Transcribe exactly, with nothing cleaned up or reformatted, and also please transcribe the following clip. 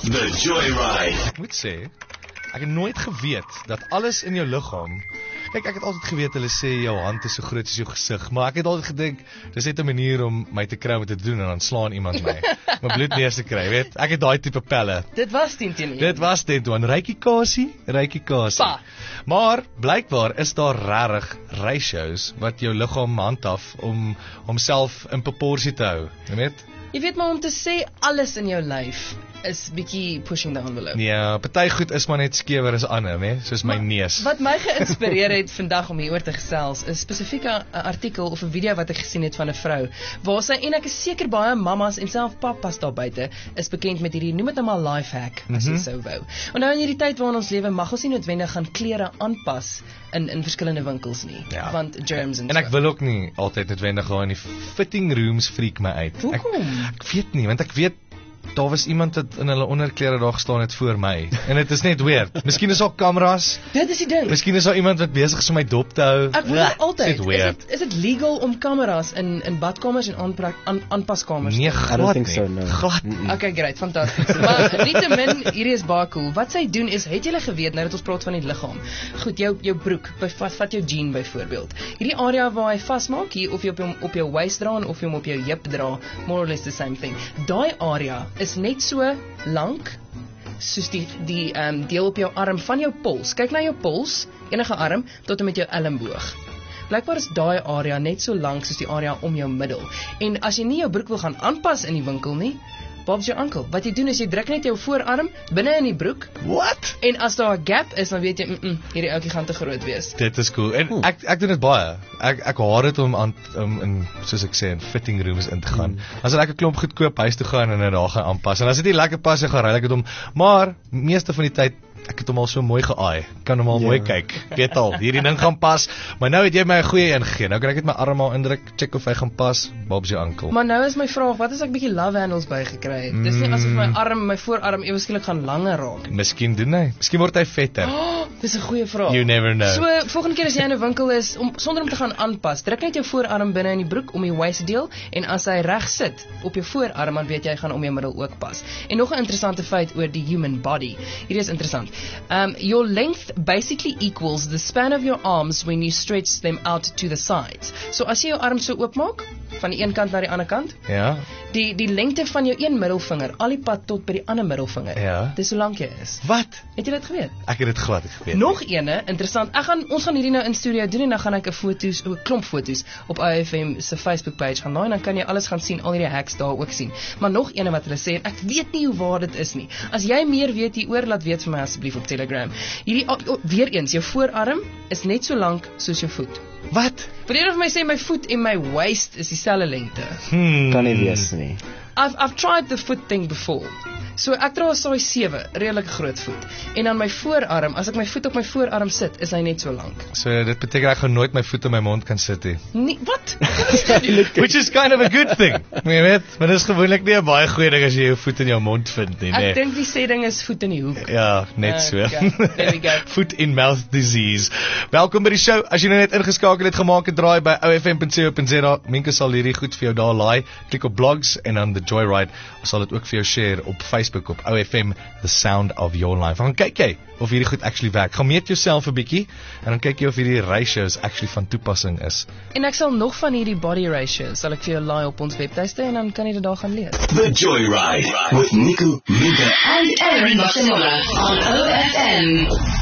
The Joyride. Ek moet sê, ek het nooit geweet dat alles in jou liggaam. Kyk, ek het altyd geweet hulle sê jou hand is so groot as jou gesig, maar ek het altyd gedink dis net 'n manier om my te kry om dit te doen en dan slaan iemand my. My bloed neer te kry, weet. Ek het daai tipe pelle. Dit was tien teen een. Dit was dit one. Rykie Kasie, Rykie Kasie. Pa. Maar blykbaar is daar regtig ratios wat jou liggaam handhaaf om homself in proporsie te hou, jy weet? Jy weet maar om te sê alles in jou lyf is bietjie pushing the envelope. Ja, party goed is maar net skewer as ander, hè, soos my maar, neus. Wat my geïnspireer het vandag om hieroor te gesels, is spesifiek 'n artikel of 'n video wat ek gesien het van 'n vrou, waar sy, en ek is seker baie mammas en self pappas daar buite, is bekend met hierdie, noem dit nou maar life hack, as jy Mhm. sou wou. En nou in hierdie tyd waarin ons lewe, mag ons nie noodwendig gaan klere aanpas in in verskillende winkels nie, Ja. want germs en En ek wil ook nie altyd noodwendig gaan in die fitting rooms freak my uit. Ek, Hoekom? ek weet nie, want ek weet daar was iemand wat in hulle onderklere daar gestaan het voor my. En dit is net weird. Miskien is daar kameras. Dit is die ding. Miskien is daar iemand wat besig is om my dop te hou. Ek wonder altyd, Dit is weird. dit is dit legal om kameras in in badkamers en aanprak aan aanpaskamers? Nee, I don't glad think nie. so, no. Glad. Mm-mm. Okay, great, fantasties. Maar nietemin, hierdie is baie cool. Wat sy doen is, het julle geweet, nou dat ons praat van die liggaam. Goed, jou jou broek, vat, vat jou jean byvoorbeeld. Hierdie area waar hy vasmaak, hier of jy op hom op jou waist dra of jy hom op jou heup dra, more or less the same thing. Daai area is net so lank soos die die ehm um, deel op jou arm van jou pols. Kyk na jou pols, enige arm tot en met jou elmboog. Blykbaar is daai area net so lank soos die area om jou middel. En as jy nie jou broek wil gaan aanpas in die winkel nie, Bob's jou uncle. Wat jy doen is jy druk net jou voorarm binne in die broek. What? En as daar 'n gap is, dan weet jy, mm -mm, hierdie ouetjie gaan te groot wees. Dit is cool. En ek ek doen dit baie. Ek ek haat dit om aan om in soos ek sê in fitting rooms in te gaan. Mm. As ek 'n klomp goedkoop huis toe gaan en dit daar gaan aanpas. En as dit nie lekker pas, dan gaan ry ek dit om. Maar meeste van die tyd ek het hom al so mooi geaai. Kan hom al Ja. mooi kyk. Weet al, hierdie ding gaan pas. Maar nou het jy my 'n goeie ingegee. Nou kan ek net my arm al indruk, check of hy gaan pas. Bob's jou uncle. Maar nou is my vraag, wat as ek bietjie love handles bygekry het? Dis nie asof my arm, my voorarm ewe skielik gaan langer raak. Miskien doen hy. Miskien word hy vetter. Oh, dis 'n goeie vraag. You never know. So, volgende keer as jy in 'n winkel is, om sonder om te gaan aanpas, druk net jou voorarm binne in die broek om die waist deel en as hy reg sit op jou voorarm, dan weet jy hy gaan om jou middel ook pas. En nog 'n interessante feit oor die human body. Hierdie is interessant. Um your length basically equals the span of your arms when you stretch them out to the sides. So as jy jou arm so oopmaak van die een kant na die ander kant, Ja. die die lengte van jou een middelvinger al die pad tot by die ander middelvinger. Ja. Dis hoe lank jy is. Wat? Het jy dit geweet? Ek het dit glad nie geweet. Nog ene, interessant. Ek gaan ons gaan hierdie nou in studio doen en dan gaan ek 'n foto's, 'n klomp foto's op I F M se Facebook page gaan laai en dan kan jy alles gaan sien, al hierdie hacks daar ook sien. Maar nog ene wat hulle sê en ek weet nie hoe waar dit is nie. As jy meer weet hieroor, laat weet vir my asseblief op Telegram. Hierdie oh, oh, weer eens, jou voorarm is net so lank soos jou voet. Wat? Wil jy of my sê my voet en my waist is dieselfde lengte? Hmm. Kan nie wees nie. I've I've tried the foot thing before. So ek dra 'n size sewe, redelike groot voet. En dan my voorarm, as ek my voet op my voorarm sit, is hy net so lank. So dit beteken ek gaan nooit my voet in my mond kan sit nie. Nee, wat? Wat is dit? Which is kind of a good thing. Jy weet, maar dit is gewoonlik nie 'n baie goeie ding as jy jou voet in jou mond vind nie, Ek nee. dink die sê ding is voet in die hoek. Ja, net so. Okay, there we go. Foot in mouth disease. Welkom by die show. As jy nou net ingeskakel het, gemaak 'n draai by o f m punt co punt z a. Minke sal hierdie goed vir jou daar laai. Klik op blogs en dan the Joyride. Ons sal dit ook vir jou share op Facebook op O F M The Sound of Your Life. Gaan kyk jy of hierdie goed actually werk. Gaan meet jouself 'n bietjie en dan kyk jy of hierdie ratios actually van toepassing is. En ek sal nog van hierdie body ratios sal ek vir jou laai op ons webtuiste en dan kan jy dit daar gaan lees. The Joyride with Nico, Minka and Aaron Barcelona on O F M.